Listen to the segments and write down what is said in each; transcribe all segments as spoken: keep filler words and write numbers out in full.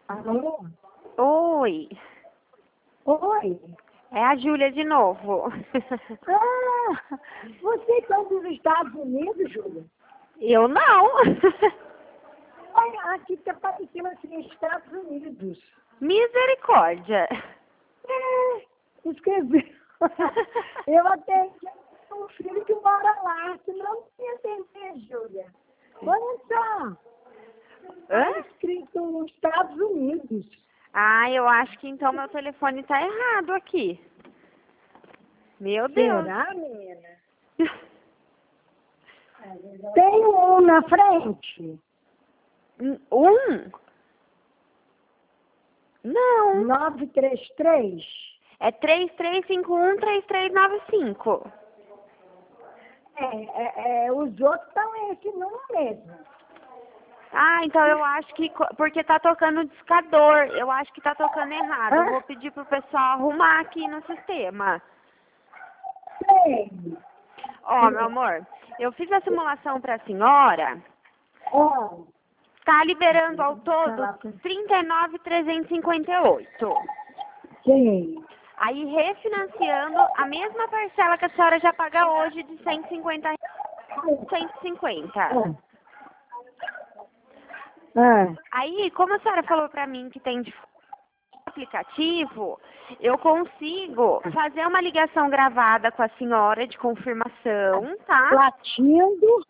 Alô? Oi, Oi. é a Júlia de novo. Ah, você está dos Estados Unidos, Júlia? Eu não. Olha, aqui está parecendo assim, Estados Unidos. Misericórdia. É, escrevi. Eu até tinha um filho que mora lá, que não tinha entender, Júlia. Olha só. Está Hã? escrito nos Estados Unidos. Ah, eu acho que então meu telefone tá errado aqui. Meu Deus. Será, menina? Tem um na frente. Um? Não. nove três três. É três três cinco um, três três nove cinco. É, é, é, os outros estão esse número mesmo. Ah, então eu acho que... co- Porque tá tocando discador. Eu acho que tá tocando errado. Eu Hã? vou pedir pro pessoal arrumar aqui no sistema. Sei. Ó, meu amor, eu fiz a simulação pra senhora. Ó, Tá liberando ao todo trinta e nove mil trezentos e cinquenta e oito. sei. Aí refinanciando a mesma parcela que a senhora já paga hoje de cento e cinquenta reais, cento e cinquenta. Ó. Ah, Aí, como a senhora falou pra mim que tem de aplicativo, eu consigo fazer uma ligação gravada com a senhora de confirmação, tá? latindo.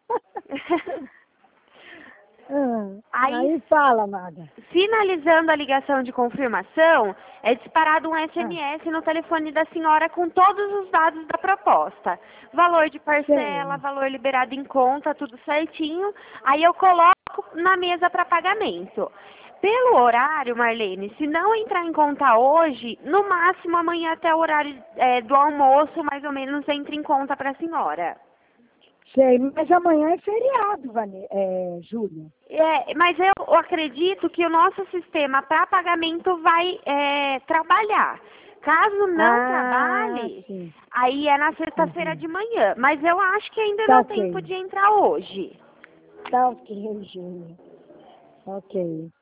Ah, Aí- aí fala, amada. Finalizando a ligação de confirmação, é disparado um S M S no telefone da senhora com todos os dados da proposta. Valor de parcela, Sim. valor liberado em conta, tudo certinho. Aí eu coloco na mesa para pagamento. Pelo horário, Marlene, se não entrar em conta hoje, no máximo amanhã até o horário é, do almoço, mais ou menos, entra em conta para a senhora. Sei, mas amanhã é feriado, Vane... é, Júlia. É, mas eu acredito que o nosso sistema para pagamento vai é, trabalhar. Caso não Ah, trabalhe, sim. aí é na sexta-feira Uhum. de manhã. Mas eu acho que ainda Tá dá ok. tempo de entrar hoje. Tá ok, Júlia. Ok.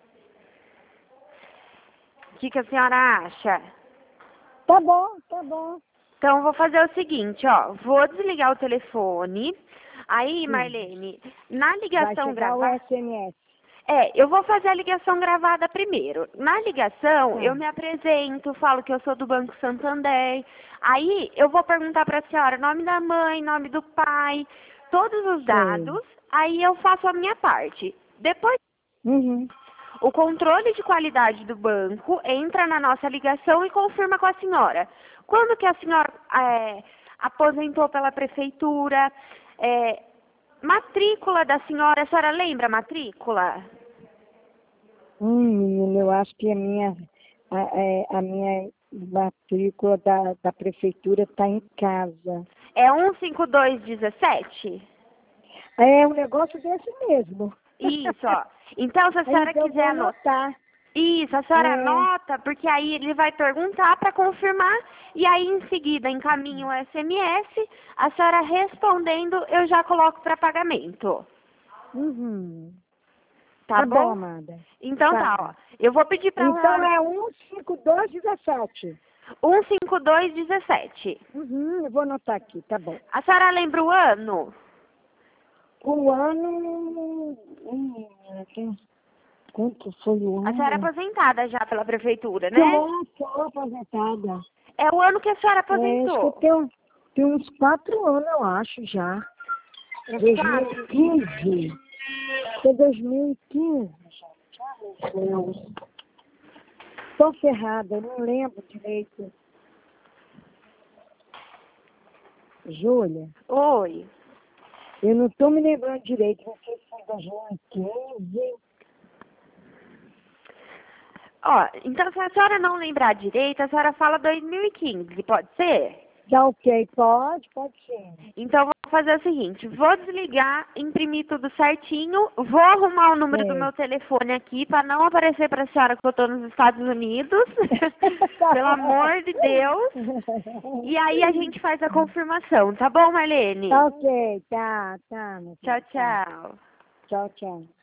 O que, que a senhora acha? Tá bom, tá bom. Então, eu vou fazer o seguinte, ó. Vou desligar o telefone. Aí, Sim. Marlene, na Vai ligação chegar o gravada... S M S. É, eu vou fazer a ligação gravada primeiro. Na ligação, Tá. eu me apresento, falo que eu sou do Banco Santander. Aí, eu vou perguntar para a senhora nome da mãe, nome do pai, todos os Sei. dados. Aí, eu faço a minha parte. Depois, Uhum. o controle de qualidade do banco entra na nossa ligação e confirma com a senhora. Quando que a senhora é, aposentou pela prefeitura, é, matrícula da senhora, a senhora lembra a matrícula? Hum, menina, eu acho que a minha, a, é, a minha matrícula da, da prefeitura está em casa. É um cinco dois um sete? É um negócio desse mesmo. Isso, ó. Então, se a senhora Então, eu quiser vou anotar. anotar. Isso, a senhora É. anota, porque aí ele vai perguntar para confirmar, e aí em seguida encaminha o S M S, a senhora respondendo, eu já coloco para pagamento. Uhum. Tá, Tá bom, bom? amada. Então tá, Tá. ó. Eu vou pedir para Então arrumar é um cinco dois um sete. um cinco dois um sete. Uhum, eu vou anotar aqui, tá bom. A senhora lembra o ano? O ano. Hum, tem- quanto foi o A senhora é ano? aposentada já pela prefeitura, né? Sou, sou aposentada. É o ano que a senhora É, acho que eu aposentou. tenho, tenho uns quatro anos, eu acho, já. Uns quatro. dois mil e quinze. Foi dois mil e quinze, gente. Ai, meu Deus. Tô ferrada, eu não lembro direito. Júlia, Oi. eu não tô me lembrando direito. Não sei se foi dois mil e quinze. Ó, então se a senhora não lembrar direito, a senhora fala dois mil e quinze, pode ser? Tá ok, pode, pode ser. Então, vou fazer o seguinte, vou desligar, imprimir tudo certinho, vou arrumar o número do É. meu telefone aqui para não aparecer para a senhora que eu estou nos Estados Unidos, pelo amor de Deus, e aí a gente faz a confirmação, tá bom, Marlene? Tá ok, tá, tá. meu filho, Tchau, tá. tchau. Tchau, tchau.